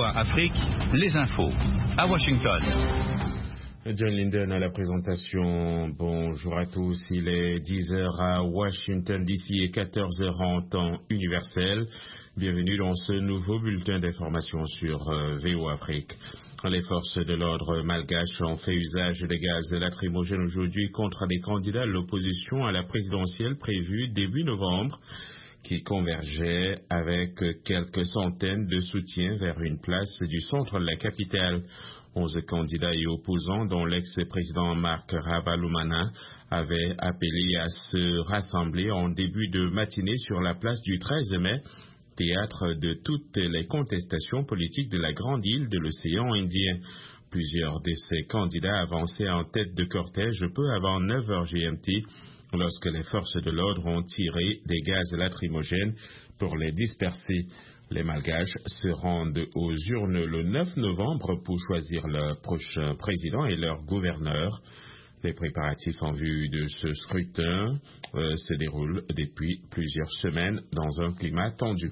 VOA Afrique, les infos, à Washington. John Linden à la présentation. Bonjour à tous, il est 10h à Washington DC et 14h en temps universel. Bienvenue dans ce nouveau bulletin d'information sur VOA Afrique. Les forces de l'ordre malgaches ont fait usage des gaz lacrymogènes aujourd'hui contre des candidats de l'opposition à la présidentielle prévue début novembre, qui convergeaient avec quelques centaines de soutiens vers une place du centre de la capitale. 11 candidats et opposants, dont l'ex-président Marc Ravalomanana, avaient appelé à se rassembler en début de matinée sur la place du 13 mai, théâtre de toutes les contestations politiques de la grande île de l'océan Indien. Plusieurs de ces candidats avançaient en tête de cortège peu avant 9h GMT, lorsque les forces de l'ordre ont tiré des gaz lacrymogènes pour les disperser. Les Malgaches se rendent aux urnes le 9 novembre pour choisir leur prochain président et leur gouverneur. Les préparatifs en vue de ce scrutin se déroulent depuis plusieurs semaines dans un climat tendu.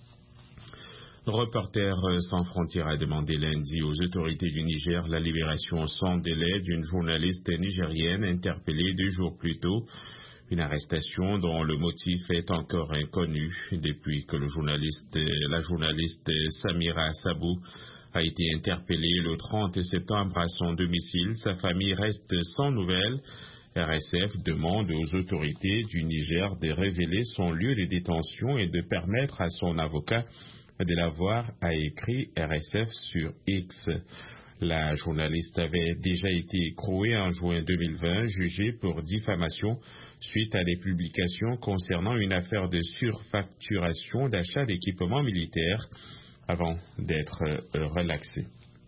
Reporters sans frontières a demandé lundi aux autorités du Niger la libération sans délai d'une journaliste nigérienne interpellée 2 jours plus tôt. Une arrestation dont le motif est encore inconnu depuis que la journaliste Samira Sabou a été interpellée le 30 septembre à son domicile. Sa famille reste sans nouvelles. RSF demande aux autorités du Niger de révéler son lieu de détention et de permettre à son avocat de la voir, a écrit RSF sur X. La journaliste avait déjà été écrouée en juin 2020, jugée pour diffamation suite à des publications concernant une affaire de surfacturation d'achat d'équipements militaires avant d'être relaxée.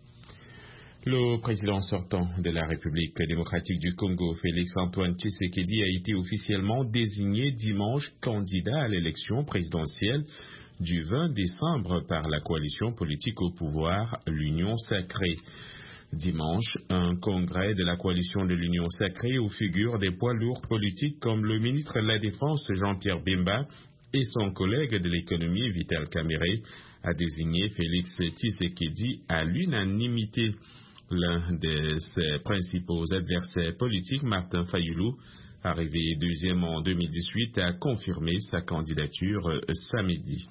Le président sortant de la République démocratique du Congo, Félix-Antoine Tshisekedi, a été officiellement désigné dimanche candidat à l'élection présidentielle du 20 décembre par la coalition politique au pouvoir, l'Union Sacrée. Dimanche, un congrès de la coalition de l'Union Sacrée où figurent des poids lourds politiques comme le ministre de la Défense Jean-Pierre Bemba et son collègue de l'économie Vital Kamerhe a désigné Félix Tshisekedi à l'unanimité. L'un de ses principaux adversaires politiques, Martin Fayulu, arrivé deuxième en 2018, a confirmé sa candidature samedi.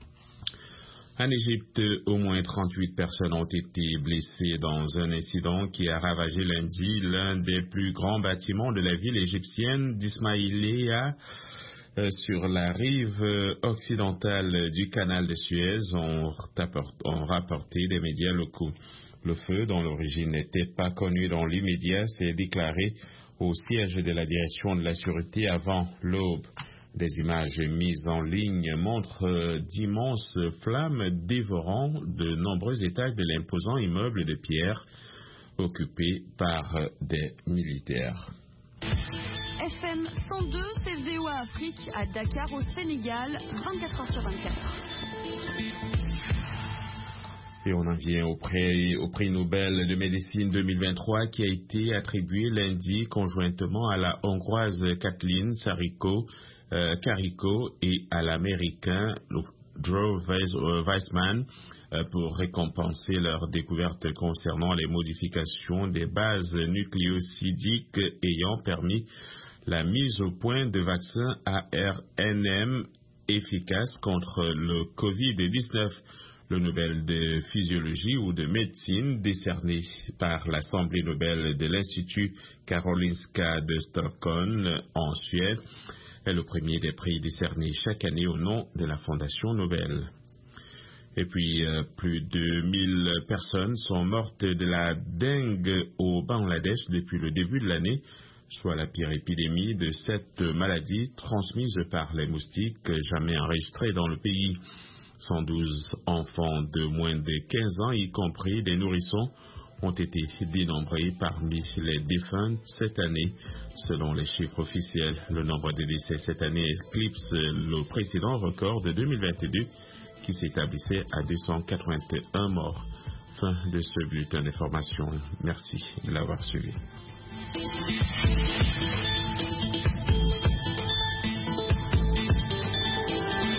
En Égypte, au moins 38 personnes ont été blessées dans un incident qui a ravagé lundi l'un des plus grands bâtiments de la ville égyptienne d'Ismaïlia sur la rive occidentale du canal de Suez, ont rapporté des médias locaux. Le feu, dont l'origine n'était pas connue dans l'immédiat, s'est déclaré au siège de la direction de la sûreté avant l'aube. Des images mises en ligne montrent d'immenses flammes dévorant de nombreux étages de l'imposant immeuble de pierre occupé par des militaires. FM 102, c'est VOA Afrique à Dakar au Sénégal, 24h/24. Et on en vient au prix Nobel de médecine 2023 qui a été attribué lundi conjointement à la Hongroise Kathleen Carico et à l'Américain Drew Weissman pour récompenser leur découverte concernant les modifications des bases nucléosidiques ayant permis la mise au point de vaccins ARNM efficaces contre le COVID-19. Le Nobel de physiologie ou de médecine décerné par l'Assemblée Nobel de l'Institut Karolinska de Stockholm en Suède est le premier des prix décernés chaque année au nom de la Fondation Nobel. Et puis, plus de 1000 personnes sont mortes de la dengue au Bangladesh depuis le début de l'année, soit la pire épidémie de cette maladie transmise par les moustiques jamais enregistrée dans le pays. 112 enfants de moins de 15 ans, y compris des nourrissons, ont été dénombrés parmi les défunts cette année. Selon les chiffres officiels, le nombre de décès cette année éclipse le précédent record de 2022 qui s'établissait à 281 morts. Fin de ce bulletin d'information. Merci de l'avoir suivi.